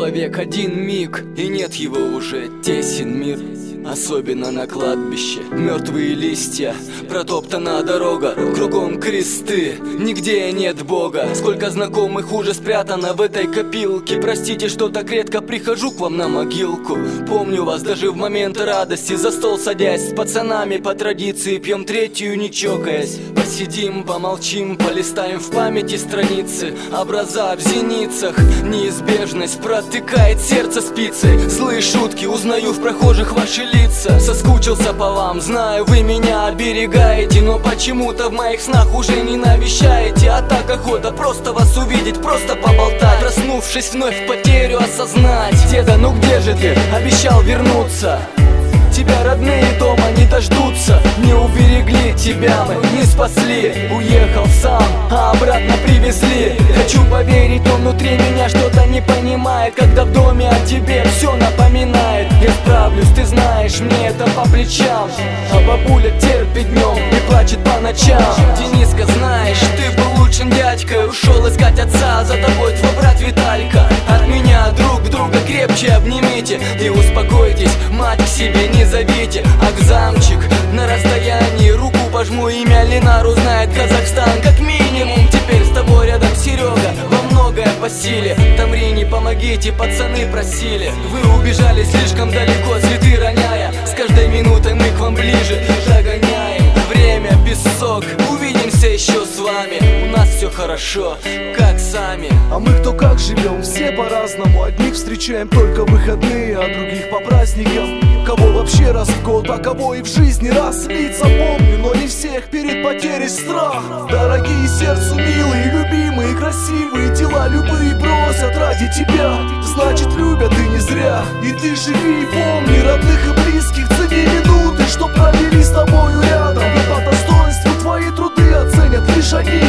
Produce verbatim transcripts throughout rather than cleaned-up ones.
человек один миг, и нет его уже, тесен мир. Особенно на кладбище. Мертвые листья, протоптана дорога, кругом кресты, нигде нет Бога. Сколько знакомых уже спрятано в этой копилке. Простите, что так редко прихожу к вам на могилку. Помню вас даже в момент радости, за стол садясь с пацанами по традиции, пьем третью не чокаясь. Посидим, помолчим, полистаем в памяти страницы. Образа в зеницах, неизбежность протыкает сердце спицей. Злые шутки, узнаю в прохожих ваши лица. Соскучился по вам, знаю, вы меня оберегаете, но почему-то в моих снах уже не навещаете. А так охота просто вас увидеть, просто поболтать. Проснувшись вновь потерю осознать. Деда, ну где же ты? Обещал вернуться. Тебя родные дома не дождутся. Не уберегли тебя мы, не спасли. Уехал сам, а обратно привезли. Хочу поверить, но внутри меня что-то не понимает, когда в доме о тебе все напоминает. Я справлюсь, ты знаешь, мне это по плечам. А бабуля терпит днем и плачет по ночам. Дениска, знаешь, ты был лучшим дядькой. Ушел искать отца, за тобой твой брат Виталька. От меня друг друга крепче обнимите и успокойтесь, мать к себе не зовите. Акзамчик, на расстоянии руку пожму, имя Ленару знает Казахстан как минимум. Теперь с тобой рядом Серега, во многое по силе. Тамрине помогите, пацаны просили. Вы убежали слишком далеко, цветы роняя. С каждой минутой мы к вам ближе догоняем. Время, песок, увидимся еще с вами. У нас все хорошо, как сами. А мы кто как живем, все по-разному. Одних встречаем только выходные, а других по праздникам. Кого вообще раз в год, а кого и в жизни раз. Лица помню, но не всех, перед потерей страх. Дорогие сердцу, милые, любимые, красивые, дела любые бросят ради тебя. Значит, любят и не зря. И ты живи и помни родных и близких, цени минуты, что провели с тобою рядом. И по достоинству твои труды оценят лишь они.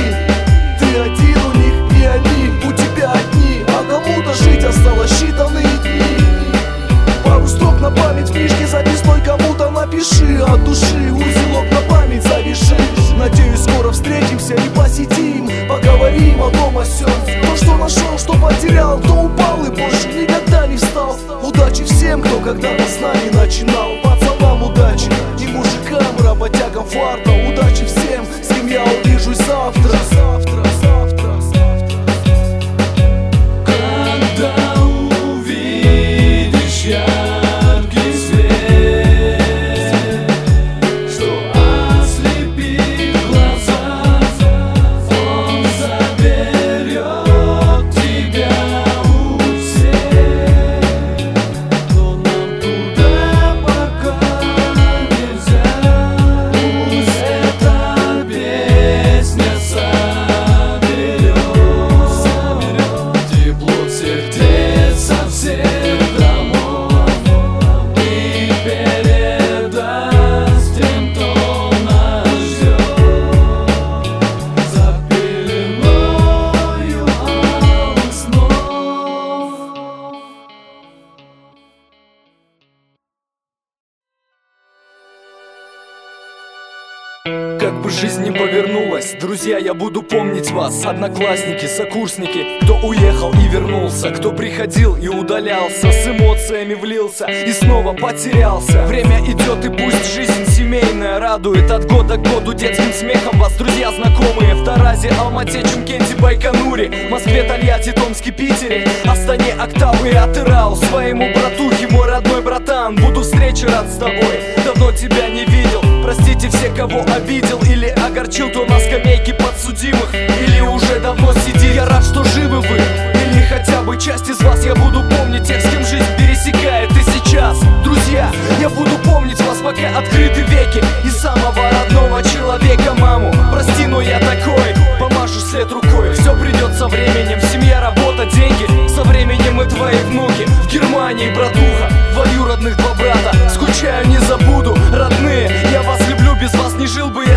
Ты один у них, и они у тебя одни. А кому-то жить осталось считанные дни. Пару строк на память в книжке записной кому-то напиши. От души узелок на память завяжи. Надеюсь, скоро встретимся и посетим, поговорим о том о сём. То, что нашел, что потерял, кто упал и больше никогда не встал. Удачи всем, кто когда-то с нами начинал. Пацанам удачи и мужикам, работягам фарта. Удачи всем, с кем я увижусь завтра. Завтра, завтра, завтра. Когда увидишь яркий свет, что ослепит глаза, он заберет тебя у всех. Но нам туда пока нельзя. Пусть эта песня соберет тепло сердец со всех домов и передаст тем, кто нас ждет, за пеленою алых снов. Как бы жизнь ни повернулась, друзья, я буду помнить вас. Одноклассники, сокурсники, кто уехал и вернулся, кто приходил и удалялся, с эмоциями влился и снова потерялся. Время идет, и пусть жизнь семейная радует от года к году детским смехом вас, друзья, знакомые в Таразе, Алмате, Чимкенте, Байконуре, Москве, Тольятти, Томске, Питере, Астане, Актау и Атырау. Своему братухе, мой родной братан, буду встрече рад с тобой, давно тебя не видел. Простите все, кого обидел или огорчил, кто на скамейке подсудимых или уже давно сидит. Я рад, что живы вы, или хотя бы часть из вас. Я буду помнить тех, с кем жизнь пересекает и сейчас. Друзья, я буду помнить вас, пока открыты веки, и самого родного человека, маму. Прости, но я такой, помашу след рукой. Все придет со временем, семья, работа, деньги. Со временем и твои внуки. В Германии, братуха, двоюродных два брата. Скучаю, не забуду, родные, я вас люблю, без вас не жил бы